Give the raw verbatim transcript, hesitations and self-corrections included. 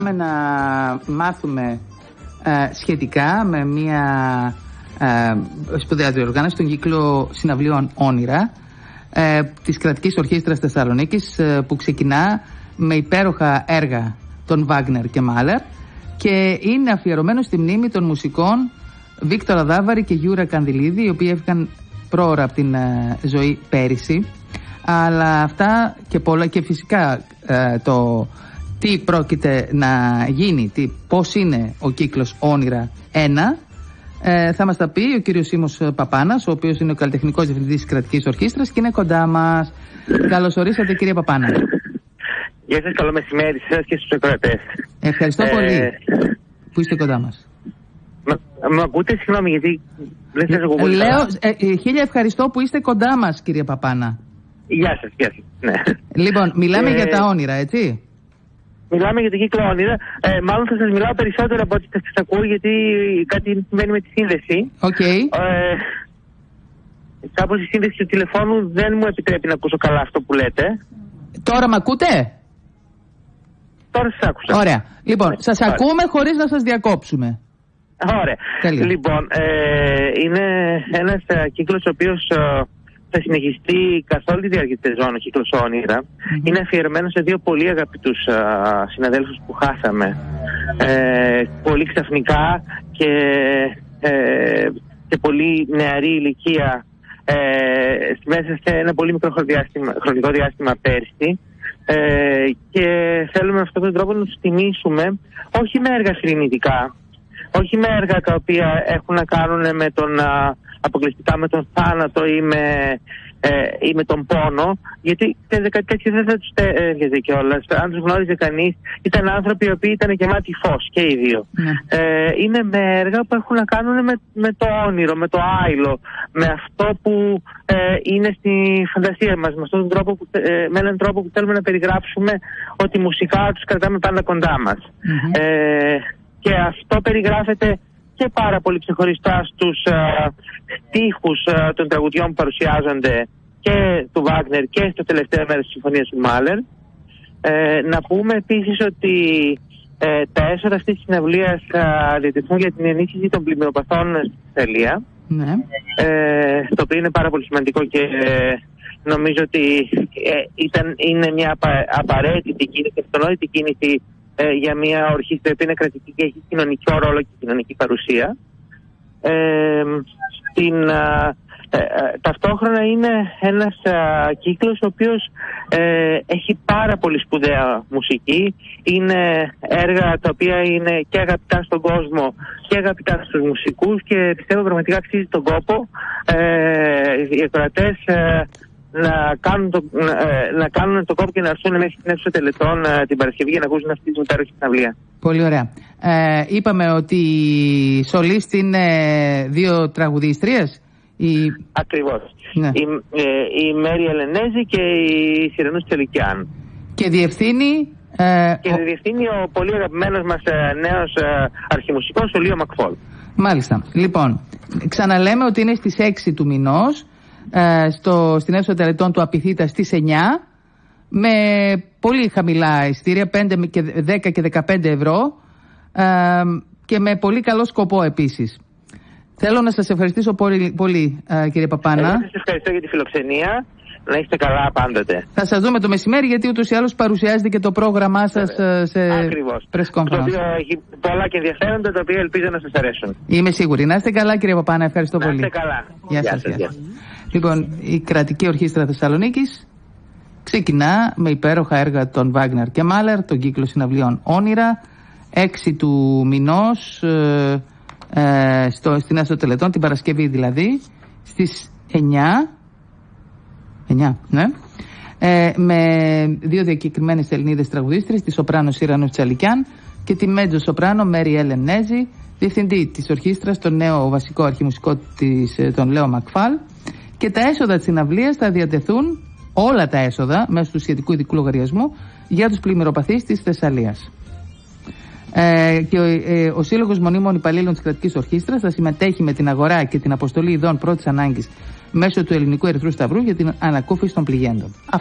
Να μάθουμε ε, σχετικά με μια ε, σπουδαία διοργάνωση, τον κύκλο συναυλίων Όνειρα ε, της Κρατικής Ορχήστρας Θεσσαλονίκης, ε, που ξεκινά με υπέροχα έργα των Βάγνερ και Μάλερ και είναι αφιερωμένο στη μνήμη των μουσικών Βίκτορα Δάβαρη και Γιούρα Κανδυλίδη, οι οποίοι έφυγαν πρόωρα από την ε, ζωή πέρυσι. Αλλά αυτά και πολλά, και φυσικά ε, το τι πρόκειται να γίνει, τι, πώς είναι ο κύκλος Όνειρα ένα, ε, θα μας τα πει ο κύριος Σίμος Παπάνας, ο οποίος είναι ο καλλιτεχνικός διευθυντής της Κρατικής Ορχήστρας και είναι κοντά μας. Καλώς ορίσατε, κύριε Παπάνα. Γεια σας, καλό μεσημέρι σε εσάς και στους ακροατές. Ευχαριστώ ε... πολύ που είστε κοντά μας. Μ' ακούτε, συγγνώμη, γιατί δεν σας ακούω πολύ. Λέω, ε, χίλια ευχαριστώ που είστε κοντά μας, κύριε Παπάνα. Γεια σας, γεια σας. Ναι. Λοιπόν, μιλάμε ε... για τα όνειρα, έτσι. Μιλάμε για το κύκλο Όνειρα. Ε, μάλλον θα σας μιλάω περισσότερο από ό,τι θα σας ακούω, γιατί κάτι συμβαίνει με τη σύνδεση. Οκ. Okay. Ε, κάπως η σύνδεση του τηλεφώνου δεν μου επιτρέπει να ακούσω καλά αυτό που λέτε. Τώρα μ' ακούτε? Τώρα σας άκουσα. Ωραία. Λοιπόν, σας Ωραία. ακούμε χωρίς να σας διακόψουμε. Ωραία. Τέλεια. Λοιπόν, ε, είναι ένας ε, κύκλος ο οποίος ε, θα συνεχιστεί καθ' όλη τη διάρκεια της σεζόν, ο κύκλος Όνειρα. Mm-hmm. Είναι αφιερωμένο σε δύο πολύ αγαπητούς ε, συναδέλφους που χάσαμε. Ε, πολύ ξαφνικά και, ε, και πολύ νεαρή ηλικία, ε, μέσα σε ένα πολύ μικρό χρονικό διάστημα πέρσι. Ε, και θέλουμε με αυτόν τον τρόπο να τους τιμήσουμε, όχι με έργα θρηνητικά, όχι με έργα τα οποία έχουν να κάνουν με τον, α, αποκλειστικά με τον θάνατο ή με, ε, ή με τον πόνο, γιατί κάτι τέτοιο δεν θα τους έρχεται κιόλας. Αν τους γνώριζε κανείς, ήταν άνθρωποι οι οποίοι ήταν γεμάτοι φως και οι δύο. Mm. Ε, είναι με έργα που έχουν να κάνουν με, με το όνειρο, με το άειλο, με αυτό που ε, είναι στη φαντασία μας, με, αυτόν τον τρόπο που, ε, με έναν τρόπο που θέλουμε να περιγράψουμε ότι μουσικά τους κρατάμε πάντα κοντά μας. Mm-hmm. Ε, και αυτό περιγράφεται και πάρα πολύ ξεχωριστά στους uh, στίχους uh, των τραγουδιών που παρουσιάζονται και του Βάγνερ και στο τελευταίο μέρος της συμφωνίας του Μάλερ. Ε, να πούμε επίσης ότι ε, τα έσοδα αυτής της συναυλίας θα διατεθούν για την ενίσχυση των πλημμυροπαθών στη Ιταλία. Ναι. Ε, το οποίο είναι πάρα πολύ σημαντικό και ε, νομίζω ότι ε, ήταν, είναι μια απα, απαραίτητη κίνηση, αυτονόητη κίνηση ε, για μια ορχήστρα που είναι κρατική και έχει κοινωνικό ρόλο και κοινωνική παρουσία. Ε, την, α, ε, ε, ταυτόχρονα είναι ένας α, κύκλος ο οποίος ε, έχει πάρα πολύ σπουδαία μουσική. Είναι έργα τα οποία είναι και αγαπητά στον κόσμο και αγαπητά στους μουσικούς και πιστεύω πραγματικά αξίζει τον κόπο ε, οι ακροατές ε, να κάνουν, το, να, να κάνουν τον κόπο και να έρθουν μέχρι την αίθουσα τελετών ε, την Παρασκευή για να ακούσουν αυτή την υπέροχη συναυλία. Πολύ ωραία. Ε, είπαμε ότι η σολίστη είναι δύο τραγουδίστριες. Η... Ακριβώς. Ναι. Η, ε, η Μέρη Ελενέζη και η Σιρενούς Τσελικιάν. Και διευθύνει... Ε, και ο... διευθύνει ο πολύ αγαπημένος μας ε, νέος ε, αρχιμουσικός, ο Λίο Μακφόλ. Μάλιστα. Λοιπόν, ξαναλέμε ότι είναι στις έξι του μηνός, ε, στο, στην αίθουσα τελετών του Απιθύτα στις εννιά, με πολύ χαμηλά εισιτήρια, πέντε, δέκα και δεκαπέντε ευρώ, ε, και με πολύ καλό σκοπό επίσης. Θέλω να σας ευχαριστήσω πολύ, πολύ ε, κύριε Παπάνα. Εγώ σας ευχαριστώ για τη φιλοξενία. Να είστε καλά πάντοτε. Θα σας δούμε το μεσημέρι, γιατί ούτως ή άλλως παρουσιάζετε και το πρόγραμμά σας ε, σε press conference. Το οποίο έχει πολλά και ενδιαφέροντα, τα οποία ελπίζω να σας αρέσουν. Είμαι σίγουρη. Να είστε καλά, κύριε Παπάνα. Ευχαριστώ να πολύ. Να είστε καλά. Γεια σας. Γεια σας. Λοιπόν, η Κρατική Ορχήστρα Θεσσαλονίκης ξεκινά με υπέροχα έργα των Βάγνερ και Μάλερ, τον κύκλο συναυλίων Όνειρα, έξι του μηνός, ε, ε, στο, στην αίθουσα τελετών, την Παρασκευή δηλαδή, στις εννιά, εννιά ναι, ε, με δύο διακεκριμένες Ελληνίδες τραγουδίστρες, τη σοπράνο Σιρενούς Τσελικιάν και τη μέτζο σοπράνο Μέρη Ελενέζη, διευθυντή της ορχήστρας, τον νέο βασικό αρχιμουσικό της, τον Λέο Μακφάλ. Και τα έσοδα της συναυλίας θα διατεθούν, όλα τα έσοδα, μέσω του σχετικού ειδικού λογαριασμού, για τους πλημμυροπαθείς της Θεσσαλίας. Ε, και ο, ε, ο Σύλλογος Μονίμων Υπαλλήλων της Κρατικής Ορχήστρας θα συμμετέχει με την αγορά και την αποστολή ειδών πρώτης ανάγκης μέσω του Ελληνικού Ερυθρού Σταυρού για την ανακούφιση των πληγέντων.